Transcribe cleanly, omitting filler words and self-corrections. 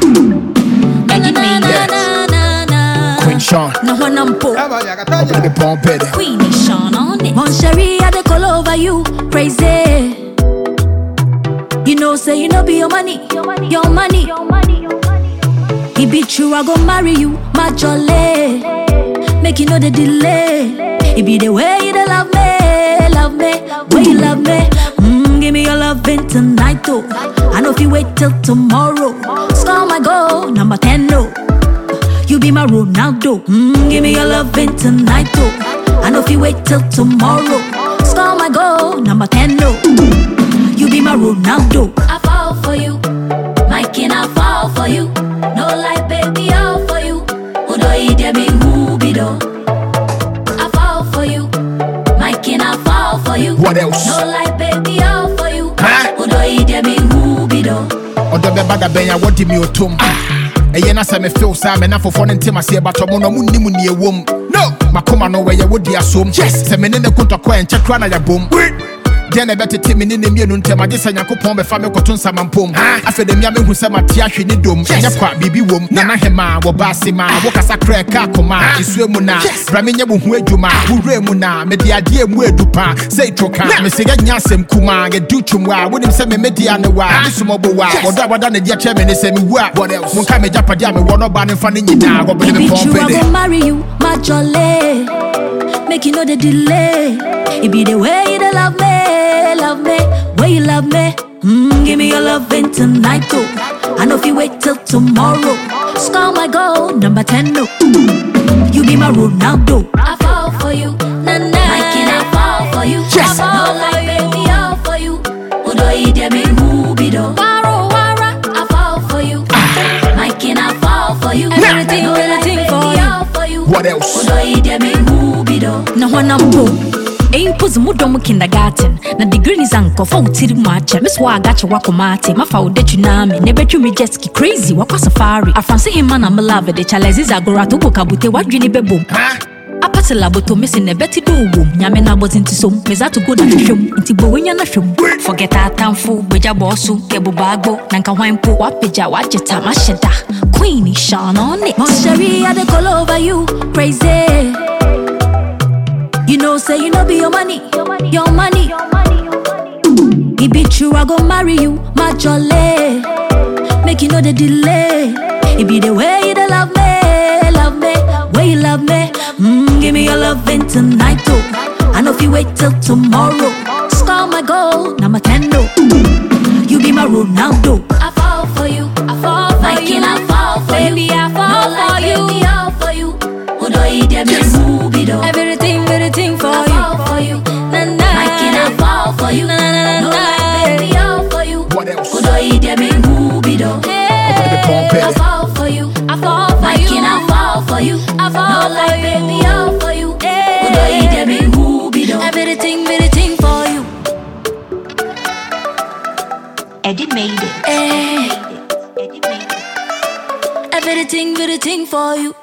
Eddie made Queen Sean. No one I'm poor. Queen Sean on it. Mon Cherie, I dey call over you, crazy. You know, say you know be your money, your money. It be true, I go marry you, my jolly. Make you know the delay. It be the way you dey love me, way you love me. Give me your loving tonight, though. I know if you wait till tomorrow. Score my goal, number 10, no. You be my Ronaldo. Give me your loving tonight, though. I know if you wait till tomorrow. Score my goal, number 10, no. You be my Ronaldo. I fall for you, my king, I fall for you. No lie, baby, all for you. Udo ide me hubido. I fall for you, my king, I fall for you. What else? No lie, baby, all for you. Udo ide me hubido. Odo be bada benya wodi mi otom. Eye na se me feel sa me na fofo ne ntem ase ba to mo no munni mu ne ewom. No, makoma no we ye wodi asom. Yes, se me ne kontokwa enche kra na ya bom. Then I better take me in the middle and tell my disciple pom before me cotton salmon pom. I feel the Miami who said my tiashi ni dome. Yes, quite baby womb. Nana hema, wabasima, wakasa crack, kakoma, iswemuna, Raminya Wujuma, Uremuna, Mediadia Muedupa, say Troka, Messiah Yasem Kuma, get Duchumwa, wouldn't send me Mediana, Sumoboa, or that than the dear chairman is saying, what else? One come a Japadam, one of Banning Fanny now, but baby, I will marry you, my jolly. Make you know the delay. It be the way you love me, way you love me. Give me your loving tonight, though. I know if you wait till tomorrow. Score my goal, number 10, no. You be my Ronaldo. I fall for you, my king, I fall for you. Yes. I fall like baby, all for you. Udo ide me hubido. I fall for you, my king, I fall for you. Everything for you. What else? Udo ide me hubido. No one I'm poor. Ain't put mudomu kindergarten. Na degree is uncle for tiri macha. Miss wa gacha wako mate. Ma fa udechu nami. Nebe tu mi jetski crazy. Wako safari. Afansi himana malave de chalezi za gorato kabute wadwini bebom. Apate laboto mesi nebeti do wom. Nyame na bozi inti som. Meza to go na shum. Inti bo wenya na shum. Forget our tanfu. Beja bosu. Kebu bagbo. Nanka waimpo. Wapeja wajeta masheda. Queen Sean on it. Mon Cherie, I dey call over you. Crazy. You know, say you know be your money, your money. It be true, I go marry you, my jolly. Make you know the delay. It be the way you love me, way you love me. Give me your loving tonight, though. I know if you wait till tomorrow. Score my goal, number 10, no. You be my Ronaldo. I fall for you, I fall for my you. King, I fall for baby, you. I fall no for you. Baby, all for you. Udo ide me hubido. Everything for I you. Fall for you. My king, I fall for you. No lie, baby, all for you. What else? Udo ide me hubido. I fall for you. I fall for my you. My king, I fall for you. I fall no lie, baby, all for you. Udo ide me hubido. Everything for you. Eddie made it. Everything for you.